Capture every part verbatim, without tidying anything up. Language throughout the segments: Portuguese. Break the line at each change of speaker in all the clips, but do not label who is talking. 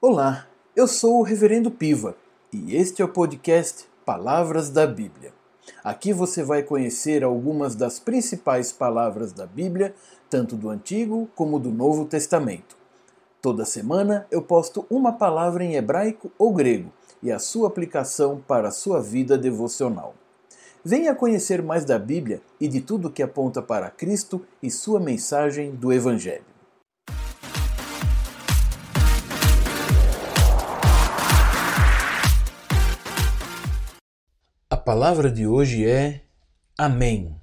Olá, eu sou o Reverendo Piva e este é o podcast Palavras da Bíblia. Aqui você vai conhecer algumas das principais palavras da Bíblia, tanto do Antigo como do Novo Testamento. Toda semana eu posto uma palavra em hebraico ou grego e a sua aplicação para a sua vida devocional. Venha conhecer mais da Bíblia e de tudo que aponta para Cristo e sua mensagem do Evangelho. A palavra de hoje é Amém.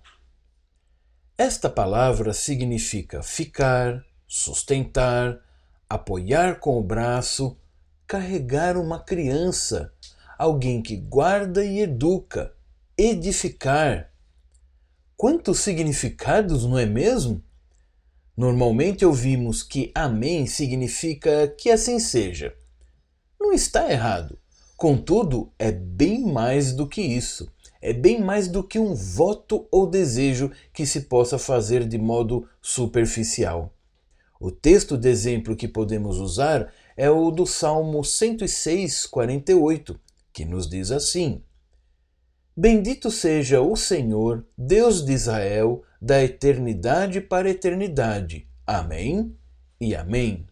Esta palavra significa ficar, sustentar, apoiar com o braço, carregar uma criança, alguém que guarda e educa, edificar. Quantos significados, não é mesmo? Normalmente ouvimos que Amém significa que assim seja. Não está errado. Contudo, é bem mais do que isso. É bem mais do que um voto ou desejo que se possa fazer de modo superficial. O texto de exemplo que podemos usar é o do Salmo cento e seis, quarenta e oito, que nos diz assim: Bendito seja o Senhor, Deus de Israel, da eternidade para a eternidade. Amém e amém.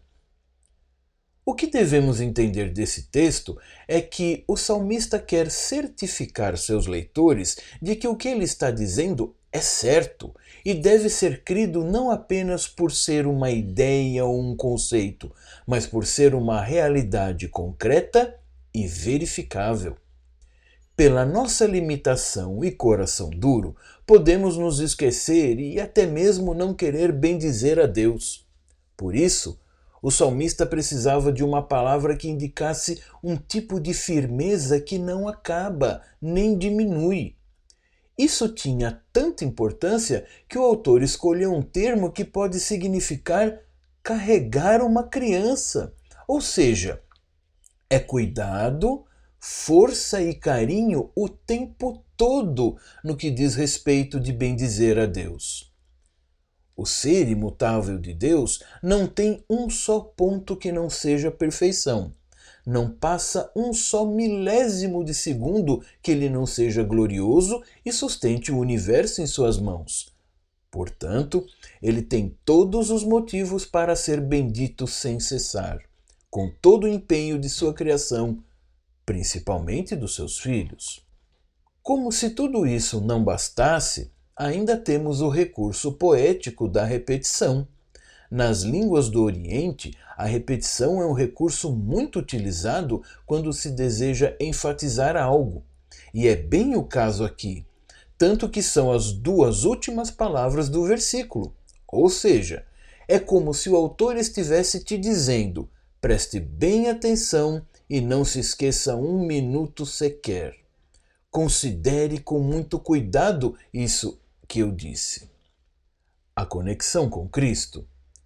O que devemos entender desse texto é que o salmista quer certificar seus leitores de que o que ele está dizendo é certo e deve ser crido não apenas por ser uma ideia ou um conceito, mas por ser uma realidade concreta e verificável. Pela nossa limitação e coração duro, podemos nos esquecer e até mesmo não querer bendizer a Deus. Por isso, o salmista precisava de uma palavra que indicasse um tipo de firmeza que não acaba, nem diminui. Isso tinha tanta importância que o autor escolheu um termo que pode significar carregar uma criança. Ou seja, é cuidado, força e carinho o tempo todo no que diz respeito de bendizer a Deus. O ser imutável de Deus não tem um só ponto que não seja perfeição. Não passa um só milésimo de segundo que ele não seja glorioso e sustente o universo em suas mãos. Portanto, ele tem todos os motivos para ser bendito sem cessar, com todo o empenho de sua criação, principalmente dos seus filhos. Como se tudo isso não bastasse, ainda temos o recurso poético da repetição. Nas línguas do Oriente, a repetição é um recurso muito utilizado quando se deseja enfatizar algo. E é bem o caso aqui, tanto que são as duas últimas palavras do versículo. Ou seja, é como se o autor estivesse te dizendo: preste bem atenção e não se esqueça um minuto sequer. Considere com muito cuidado isso que eu disse. A conexão com Cristo.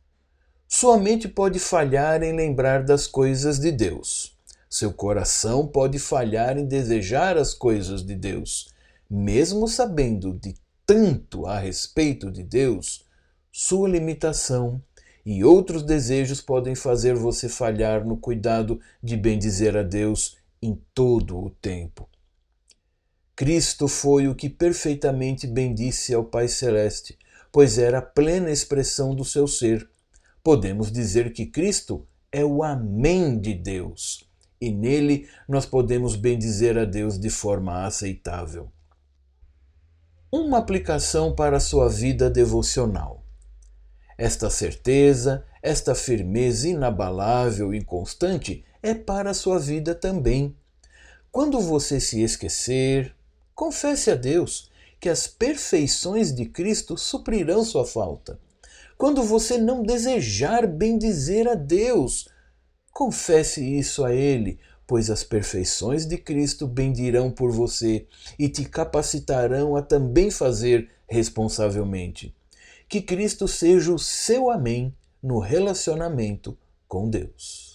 Sua mente pode falhar em lembrar das coisas de Deus. Seu coração pode falhar em desejar as coisas de Deus. Mesmo sabendo de tanto a respeito de Deus, sua limitação e outros desejos podem fazer você falhar no cuidado de bendizer a Deus em todo o tempo. Cristo foi o que perfeitamente bendisse ao Pai Celeste, pois era a plena expressão do seu ser. Podemos dizer que Cristo é o Amém de Deus, e nele nós podemos bendizer a Deus de forma aceitável. Uma aplicação para a sua vida devocional. Esta certeza, esta firmeza inabalável e constante é para a sua vida também. Quando você se esquecer, confesse a Deus que as perfeições de Cristo suprirão sua falta. Quando você não desejar bendizer a Deus, confesse isso a Ele, pois as perfeições de Cristo bendirão por você e te capacitarão a também fazer responsavelmente. Que Cristo seja o seu amém no relacionamento com Deus.